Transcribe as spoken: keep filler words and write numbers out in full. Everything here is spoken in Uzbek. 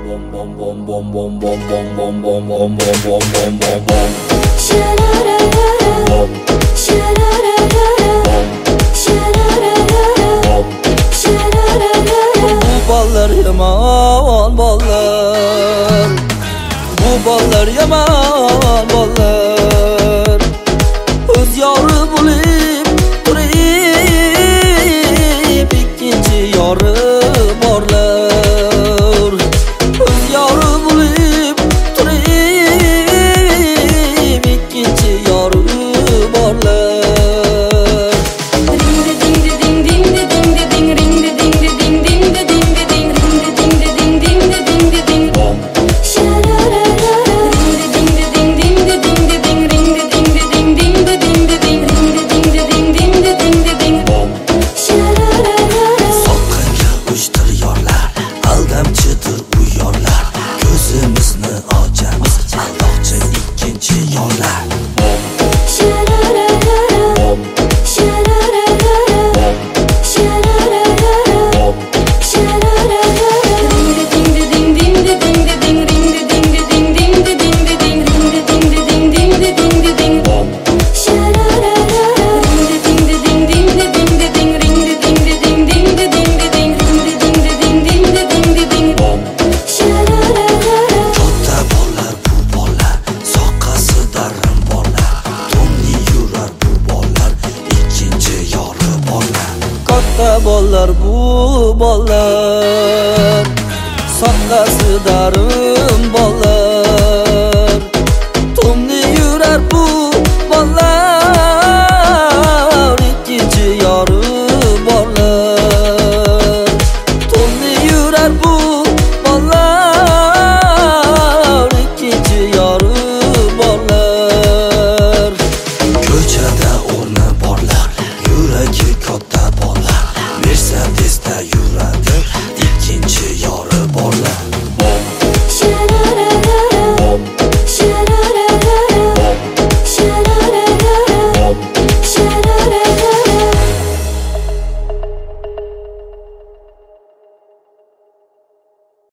Bollar yomon bollar, bu bollar yomon bollar, o'z yori bo'lib turib ikkinchi yori borlar, o'z yori bo'lib turib ikkinchi yori borlar. Bollar bu bollar, soqqasi darim